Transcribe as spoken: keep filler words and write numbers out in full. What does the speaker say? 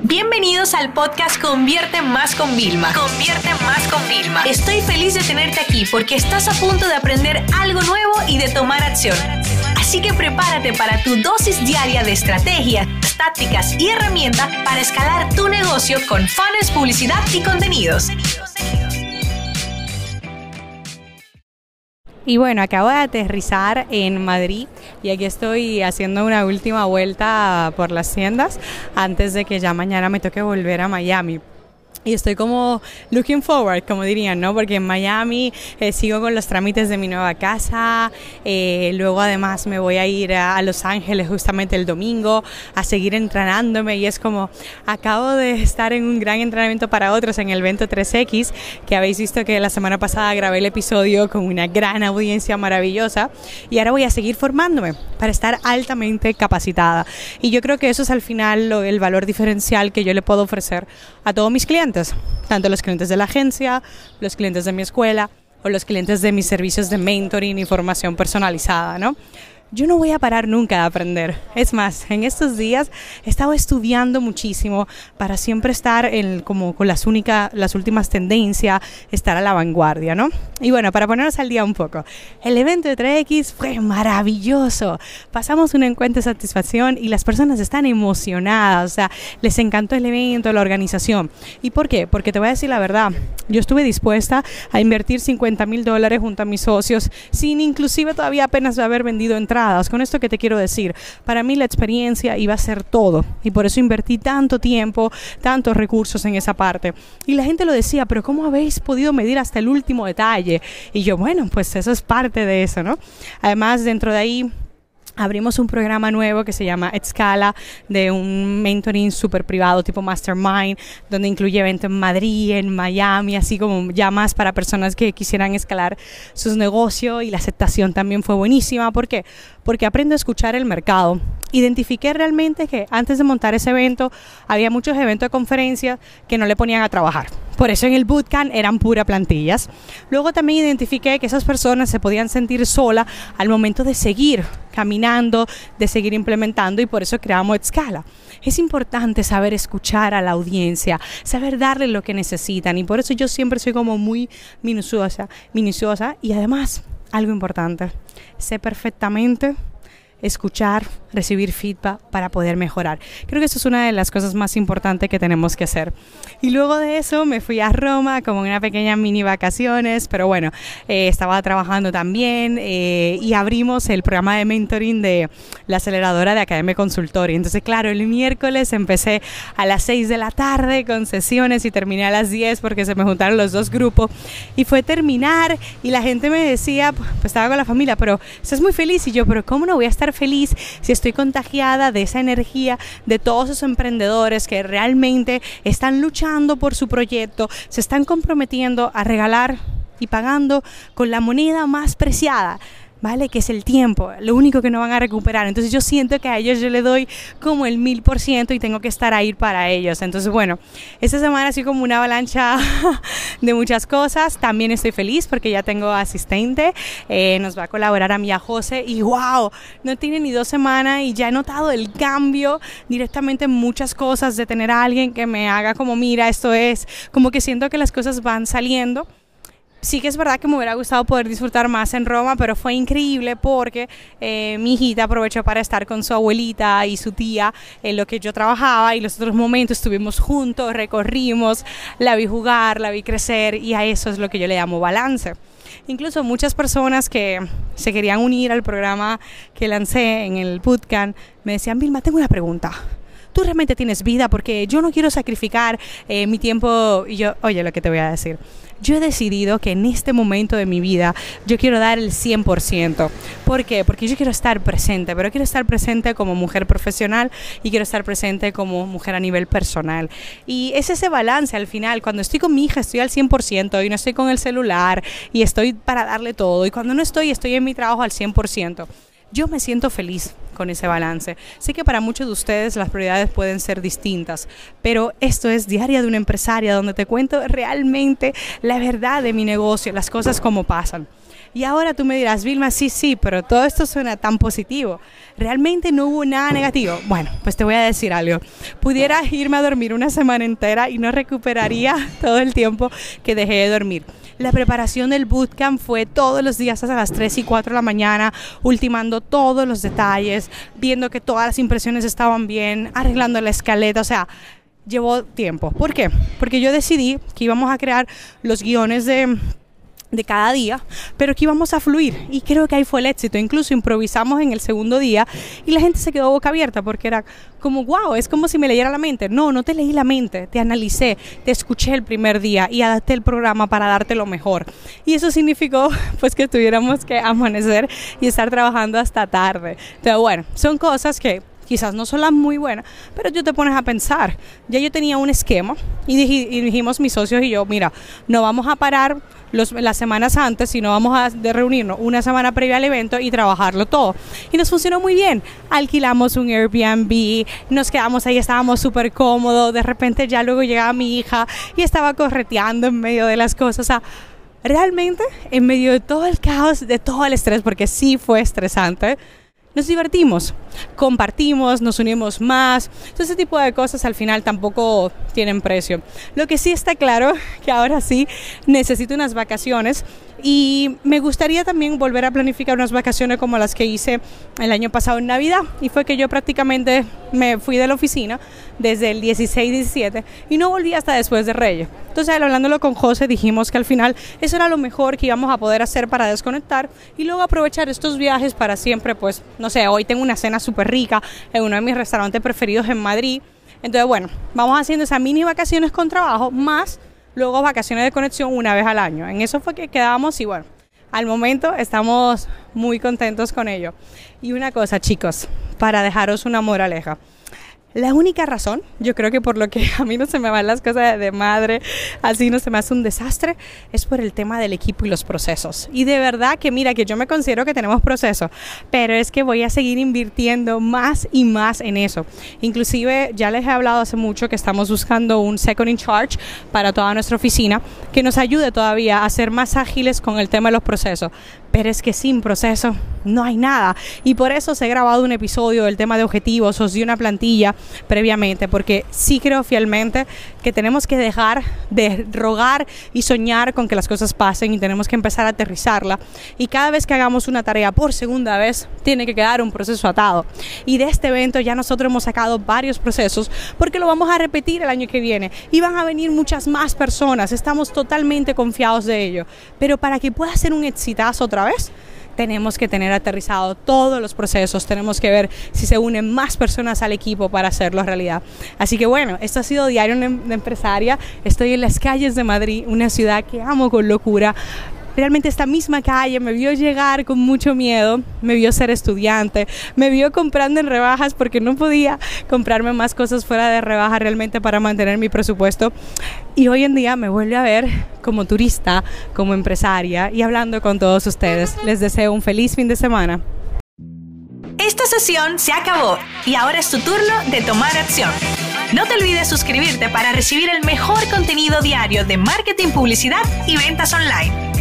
Bienvenidos al podcast Convierte Más con Vilma. Convierte Más con Vilma. Estoy feliz de tenerte aquí porque estás a punto de aprender algo nuevo y de tomar acción. Así que prepárate para tu dosis diaria de estrategias, tácticas y herramientas para escalar tu negocio con funnels, publicidad y contenidos. Y bueno, acabo de aterrizar en Madrid y aquí estoy haciendo una última vuelta por las tiendas antes de que ya mañana me toque volver a Miami. Y estoy como looking forward, como dirían, ¿no? Porque en Miami eh, sigo con los trámites de mi nueva casa, eh, luego además me voy a ir a, a Los Ángeles justamente el domingo a seguir entrenándome y es como, acabo de estar en un gran entrenamiento para otros en el evento tres equis, que habéis visto que la semana pasada grabé el episodio con una gran audiencia maravillosa y ahora voy a seguir formándome para estar altamente capacitada. Y yo creo que eso es al final lo, el valor diferencial que yo le puedo ofrecer a todos mis clientes. Tanto los clientes de la agencia, los clientes de mi escuela o los clientes de mis servicios de mentoring y formación personalizada, ¿no? Yo no voy a parar nunca de aprender. Es más, en estos días he estado estudiando muchísimo para siempre estar en, como con las, únicas, las últimas tendencias, estar a la vanguardia, ¿no? Y bueno, para ponernos al día un poco, el evento de tres equis fue maravilloso. Pasamos un encuentro de satisfacción y las personas están emocionadas, o sea, les encantó el evento, la organización. ¿Y por qué? Porque te voy a decir la verdad, yo estuve dispuesta a invertir cincuenta mil dólares junto a mis socios sin inclusive todavía apenas haber vendido entradas. Con esto que te quiero decir, para mí la experiencia iba a ser todo y por eso invertí tanto tiempo, tantos recursos en esa parte. Y la gente lo decía, pero ¿cómo habéis podido medir hasta el último detalle? Y yo, bueno, pues eso es parte de eso, ¿no? Además, dentro de ahí abrimos un programa nuevo que se llama Escala, de un mentoring súper privado tipo Mastermind, donde incluye eventos en Madrid, en Miami, así como ya más para personas que quisieran escalar sus negocios, y la aceptación también fue buenísima. ¿Por qué? Porque aprendo a escuchar el mercado. Identifiqué realmente que antes de montar ese evento había muchos eventos de conferencias que no le ponían a trabajar. Por eso en el bootcamp eran pura plantillas. Luego también identifiqué que esas personas se podían sentir solas al momento de seguir caminando, de seguir implementando, y por eso creamos Escala. Es importante saber escuchar a la audiencia, saber darle lo que necesitan, y por eso yo siempre soy como muy minuciosa, minuciosa y además, algo importante, sé perfectamente escuchar, recibir feedback para poder mejorar. Creo que eso es una de las cosas más importantes que tenemos que hacer. Y luego de eso me fui a Roma como una pequeña mini vacaciones, pero bueno, eh, estaba trabajando también eh, y abrimos el programa de mentoring de la aceleradora de Academia Consultoria. Entonces, claro, el miércoles empecé a las seis de la tarde con sesiones y terminé a las diez porque se me juntaron los dos grupos y fue terminar y la gente me decía, pues estaba con la familia, pero estás muy feliz, y yo, pero ¿cómo no voy a estar feliz si estoy contagiada de esa energía de todos esos emprendedores que realmente están luchando por su proyecto, se están comprometiendo a regalar y pagando con la moneda más preciada, ¿vale? Que es el tiempo, lo único que no van a recuperar. Entonces yo siento que a ellos yo le doy como el mil por ciento y tengo que estar ahí para ellos. Entonces bueno, esta semana ha sido como una avalancha de muchas cosas. También estoy feliz porque ya tengo asistente, eh, nos va a colaborar a Mía José y wow, no tiene ni dos semanas y ya he notado el cambio directamente en muchas cosas de tener a alguien que me haga como, mira, esto es, como que siento que las cosas van saliendo. Sí que es verdad que me hubiera gustado poder disfrutar más en Roma, pero fue increíble porque eh, mi hijita aprovechó para estar con su abuelita y su tía en lo que yo trabajaba, y los otros momentos estuvimos juntos, recorrimos, la vi jugar, la vi crecer, y a eso es lo que yo le llamo balance. Incluso muchas personas que se querían unir al programa que lancé en el bootcamp me decían, Vilma, tengo una pregunta. ¿Tú realmente tienes vida? Porque yo no quiero sacrificar eh, mi tiempo. Y yo, oye, lo que te voy a decir. Yo he decidido que en este momento de mi vida yo quiero dar el cien por ciento. ¿Por qué? Porque yo quiero estar presente, pero quiero estar presente como mujer profesional y quiero estar presente como mujer a nivel personal. Y es ese balance al final. Cuando estoy con mi hija estoy al cien por ciento y no estoy con el celular y estoy para darle todo. Y cuando no estoy, estoy en mi trabajo al cien por ciento. Yo me siento feliz con ese balance. Sé que para muchos de ustedes las prioridades pueden ser distintas, pero esto es Diaria de una Empresaria, donde te cuento realmente la verdad de mi negocio, las cosas como pasan. Y ahora tú me dirás, Vilma, sí, sí, pero todo esto suena tan positivo. Realmente no hubo nada negativo. Bueno, pues te voy a decir algo. Pudiera irme a dormir una semana entera y no recuperaría todo el tiempo que dejé de dormir. La preparación del bootcamp fue todos los días hasta las tres y cuatro de la mañana, ultimando todos los detalles, viendo que todas las impresiones estaban bien, arreglando la escaleta, o sea, llevó tiempo. ¿Por qué? Porque yo decidí que íbamos a crear los guiones de... de cada día, pero que íbamos a fluir, y creo que ahí fue el éxito. Incluso improvisamos en el segundo día y la gente se quedó boca abierta porque era como wow, es como si me leyera la mente. No, no te leí la mente, te analicé, te escuché el primer día y adapté el programa para darte lo mejor, y eso significó pues que tuviéramos que amanecer y estar trabajando hasta tarde. Entonces bueno, son cosas que quizás no son las muy buenas, pero tú te pones a pensar. Ya yo tenía un esquema y, dij- y dijimos mis socios y yo, mira, no vamos a parar los, las semanas antes, sino vamos a de reunirnos una semana previa al evento y trabajarlo todo. Y nos funcionó muy bien. Alquilamos un Airbnb, nos quedamos ahí, estábamos súper cómodos. De repente ya luego llegaba mi hija y estaba correteando en medio de las cosas. O sea, realmente en medio de todo el caos, de todo el estrés, porque sí fue estresante, nos divertimos, compartimos, nos unimos más. Entonces, ese tipo de cosas al final tampoco tienen precio. Lo que sí está claro, que ahora sí necesito unas vacaciones, y me gustaría también volver a planificar unas vacaciones como las que hice el año pasado en Navidad, y fue que yo prácticamente me fui de la oficina desde el dieciséis diecisiete y no volví hasta después de Reyes. Entonces, hablándolo con José, dijimos que al final eso era lo mejor que íbamos a poder hacer para desconectar y luego aprovechar estos viajes para siempre. Pues no sé, hoy tengo una cena súper rica en uno de mis restaurantes preferidos en Madrid. Entonces bueno, vamos haciendo esas mini vacaciones con trabajo, más luego vacaciones de conexión una vez al año. En eso fue que quedamos, y bueno, al momento estamos muy contentos con ello. Y una cosa, chicos, para dejaros una moraleja. La única razón, yo creo que por lo que a mí no se me van las cosas de madre, así no se me hace un desastre, es por el tema del equipo y los procesos. Y de verdad que mira, que yo me considero que tenemos procesos, pero es que voy a seguir invirtiendo más y más en eso. Inclusive ya les he hablado hace mucho que estamos buscando un second in charge para toda nuestra oficina que nos ayude todavía a ser más ágiles con el tema de los procesos. Pero es que sin proceso no hay nada. Y por eso se ha grabado un episodio del tema de objetivos, os di una plantilla previamente, porque sí creo fielmente que tenemos que dejar de rogar y soñar con que las cosas pasen, y tenemos que empezar a aterrizarla. Y cada vez que hagamos una tarea por segunda vez, tiene que quedar un proceso atado. Y de este evento ya nosotros hemos sacado varios procesos, porque lo vamos a repetir el año que viene. Y van a venir muchas más personas, estamos totalmente confiados de ello. Pero para que pueda ser un exitazo otra vez, tenemos que tener aterrizado todos los procesos, tenemos que ver si se unen más personas al equipo para hacerlo realidad. Así que bueno, esto ha sido Diario de Empresaria. Estoy en las calles de Madrid, una ciudad que amo con locura. Realmente esta misma calle me vio llegar con mucho miedo, me vio ser estudiante, me vio comprando en rebajas porque no podía comprarme más cosas fuera de rebaja realmente para mantener mi presupuesto. Y hoy en día me vuelve a ver como turista, como empresaria, y hablando con todos ustedes. Les deseo un feliz fin de semana. Esta sesión se acabó y ahora es tu turno de tomar acción. No te olvides suscribirte para recibir el mejor contenido diario de marketing, publicidad y ventas online.